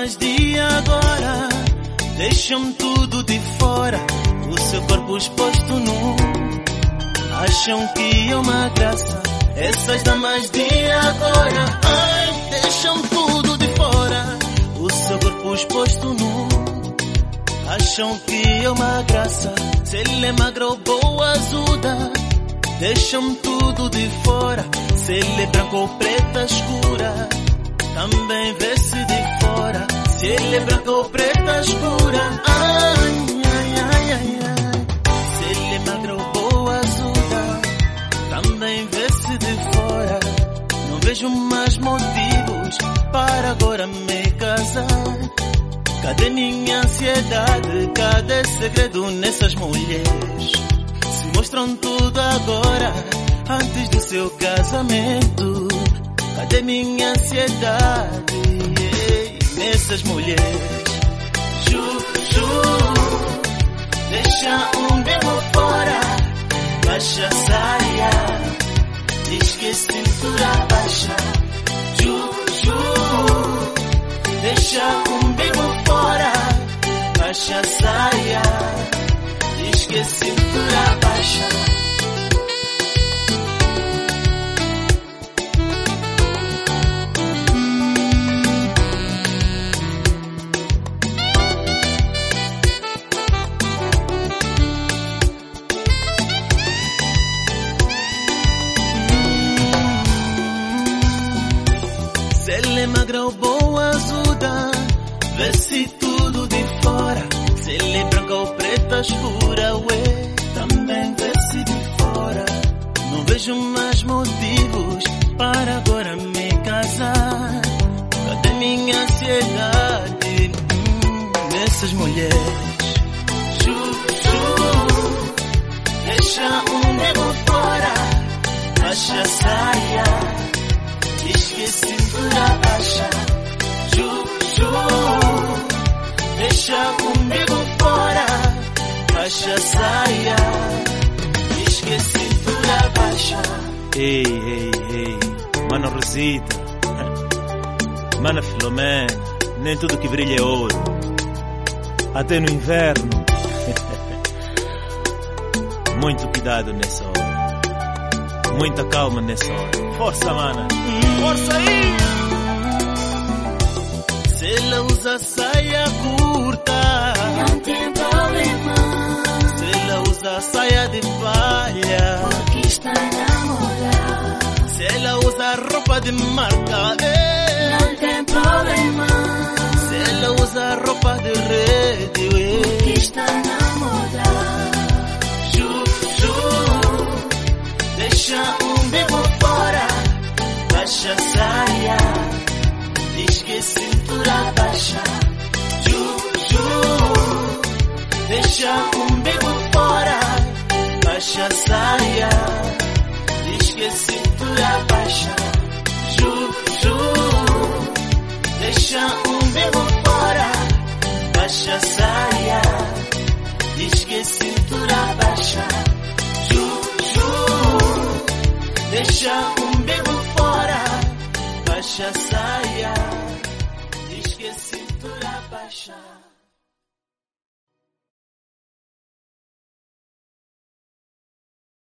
mais de agora deixam tudo de fora, o seu corpo exposto nu. Acham que é uma graça essas damas de agora. Ai, deixam tudo de fora, o seu corpo exposto nu. Acham que é uma graça se ele é magro ou boa azuda. Deixam tudo de fora, se ele é branco ou preta escura. Também vê-se de fora, se ele é branco ou preta escura. Ai, ai, ai, ai, ai. Se ele é magro ou boa azuda. Também vê-se de fora. Não vejo mais motivos para agora me casar. Cadê minha ansiedade? Cadê segredo nessas mulheres? Se mostram tudo agora, antes do seu casamento. Cadê minha ansiedade nessas mulheres? Deixa um bebo fora, baixa a saia, diz que cintura baixa. Deixa um bebo fora, baixa a saia, diz que cintura baixa. Se ele é magra ou boa azuda, vê-se tudo de fora. Se ele é branca ou preta escura, ué, também vê-se de fora. Não vejo mais motivos para agora me casar. Cadê minha ansiedade nessas mulheres? Deixa um nego fora, baixa a saia, diz que cintura baixa. Deixa comigo fora, baixa a saia, diz que cintura baixa. Ei, ei, ei, mano Rosita, mano Filomena, nem tudo que brilha é ouro, até no inverno. Muito cuidado nessa hora, muita calma nessa hora. Força, mana, força aí! Se ela usa saia curta, não tem problema. Se ela usa saia de palha, porque está namorada. Se ela usa roupa de marca, não tem problema. Se ela usa roupa de rede, porque está namorada. Deixa um bebo fora, baixa a saia, diz que cintura baixa. Deixa um bebo fora, baixa a saia, diz que cintura baixa. Deixa um bebo fora, baixa a saia, diz que cintura baixa. Deixa um bebo fora, baixa a saia, diz que cintura baixa.